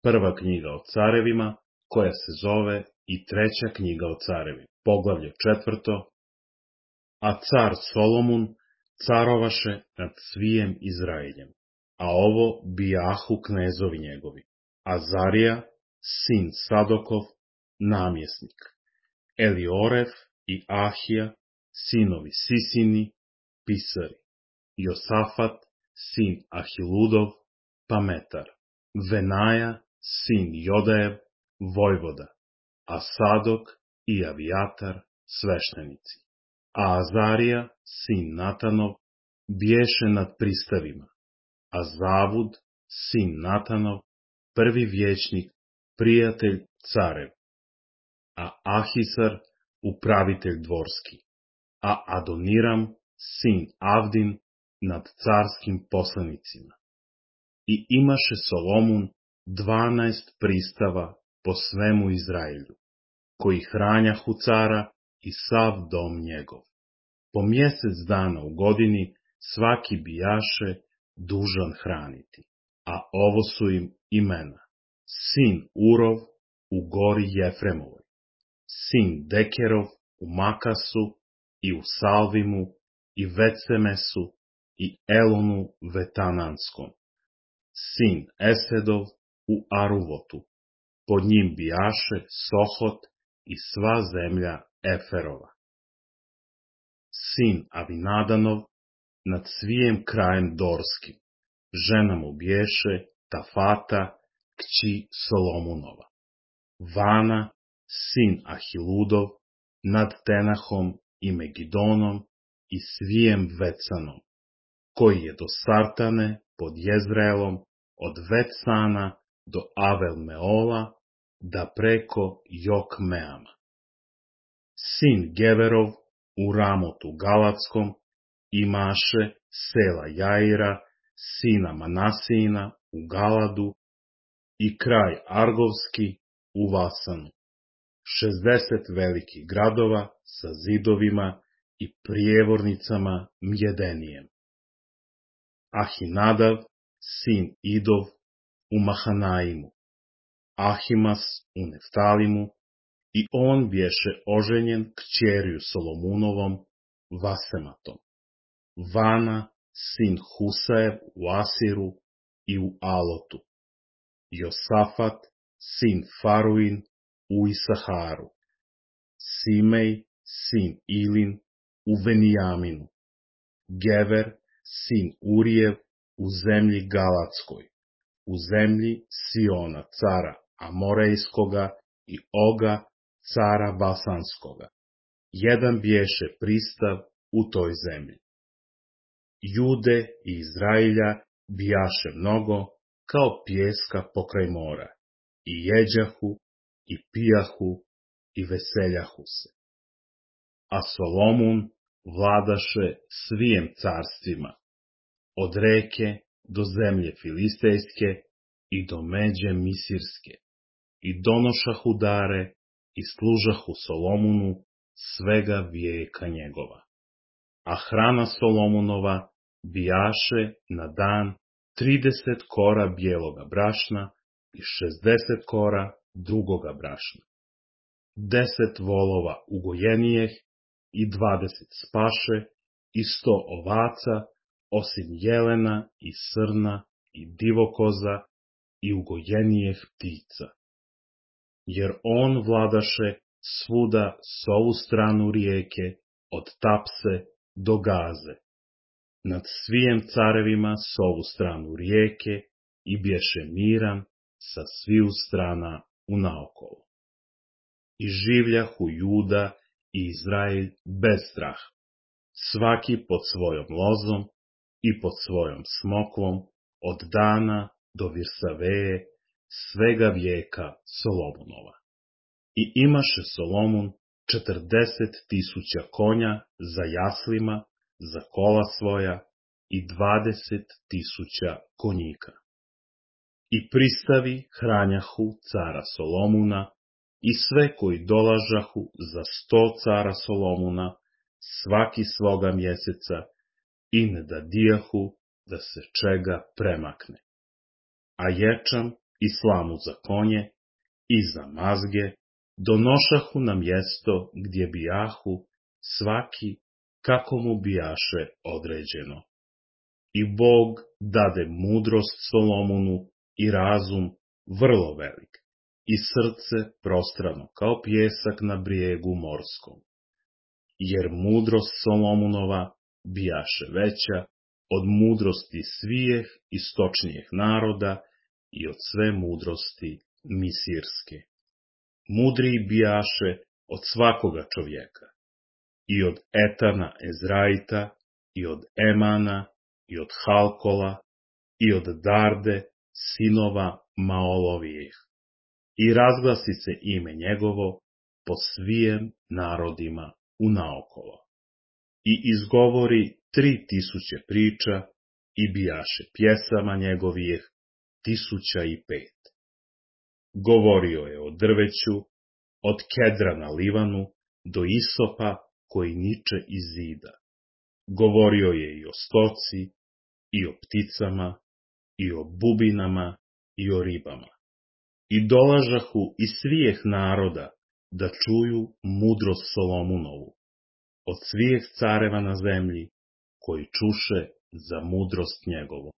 Prva knjiga o carevima, koja se zove i treća knjiga o carevima. Poglavlje 4. A car Solomon carovaše nad svijem Izraeljem. A ovo bijahu knezovi njegovi. Azarija, sin Sadokov, namjesnik. Elioref i Ahija, sinovi Sisini, pisari. Josafat, sin Ahiludov, pametar. Venaja, sin Jodajev, vojvoda. A Sadok i Avijatar, sveštenici. A Azarija, sin Natanov, biješe nad pristavima. A Zavud, sin Natanov, prvi vijećnik, prijatelj carev. A Ahisar, upravitelj dvorski. A Adoniram, sin Avdin, nad carskim poslanicima. I imaše Solomon 12 pristava po svemu Izraelju, koji hranjahu cara i sav dom njegov. Po mjesec dana u godini svaki bijaše dužan hraniti. A ovo su im imena. Sin Urov u gori Jefremovoj. Sin Dekerov u Makasu i u Salvimu i Vecemesu i Elonu Vetananskom. Sin Esedov u Aruvotu. Pod njim bijaše Sohot i sva zemlja Eferova. Sin Avinadanov nad svijem krajem Dorskim. Žena mu biješe Tafata, kći Solomonova. Vana, sin Ahiludov, nad Tenahom i Megidonom i svijem Vecanom, koji je do Sartane pod Jezreelom, od Vetsana do Avel-Meola, da preko Jokmeama. Sin Geverov u Ramotu Galatskom imaše sela Jaira, sina Manasijina u Galadu i kraj Argovski u Vasanu. 60 velikih gradova sa zidovima i prijevornicama Mjedenijem. Ahinadav, sin Idov, u Mahanaimu. Ahimas u Neftalimu, i on bješe oženjen kćerju Solomunovom, Vasematom. Vana, sin Husaev u Asiru i u Alotu. Josafat, sin Faruin u Isaharu. Simej, sin Ilin u Venijaminu. Gever, sin Urijev u zemlji Galatskoj, u zemlji Siona, cara Amorejskoga i Oga, cara Basanskoga. Jedan bješe pristav u toj zemlji. Jude i Izrailja bijaše mnogo, kao pjeska pokraj mora, i jeđahu, i pijahu, i veseljahu se. A Solomon vladaše svijem carstvima, od reke do zemlje Filistejske i do međe Misirske, i donošahu dare i služahu Solomonu svega vijeka njegova. A hrana Solomonova bijaše na dan 30 kora bijeloga brašna i 60 kora drugoga brašna. 10 volova ugojenijeh i 20 spaše i 100 ovaca, osim jelena i srna i divokoza i ugojenijeh ptica. Jer on vladaše svuda s ovu stranu rijeke, od Tapse do Gaze, nad svijem carevima s ovu stranu rijeke, i bješe miran sa sviju strana unaokolo. I življahu Juda i Izrael bez straha, svaki pod svojom lozom i pod svojom smokvom, od dana do Virsaveje, svega vijeka Solomonova. I imaše Solomon 40.000 konja za jaslima, za kola svoja, i 20.000 konjika. I pristavi hranjahu cara Solomuna, i sve koji dolažahu za 100 cara Solomuna, svaki svoga mjeseca, i ne dadijahu da se čega premakne. A ječam i slamu za konje i za mazge, donošahu na mjesto gdje bijahu svaki kako mu bijaše određeno. I Bog dade mudrost Solomonu i razum vrlo velik, i srce prostrano kao pjesak na brijegu morskom. Jer mudrost Solomonova bijaše veća od mudrosti svijeh istočnijih naroda i od sve mudrosti misirske. Mudriji bijaše od svakoga čovjeka, i od Etana Ezraita, i od Emana, i od Halkola, i od Darde, sinova Maolovijih. I razglasi se ime njegovo po svijem narodima unaokolo. I izgovori 3000 priča i bijaše pjesama njegovih 1005. Govorio je o drveću, od kedra na Livanu do isopa koji niče iz zida. Govorio je i o stoci, i o pticama, i o bubinama, i o ribama. I dolažahu iz svijeh naroda da čuju mudrost Solomunovu, od svijeh careva na zemlji, koji čuše za mudrost njegovu.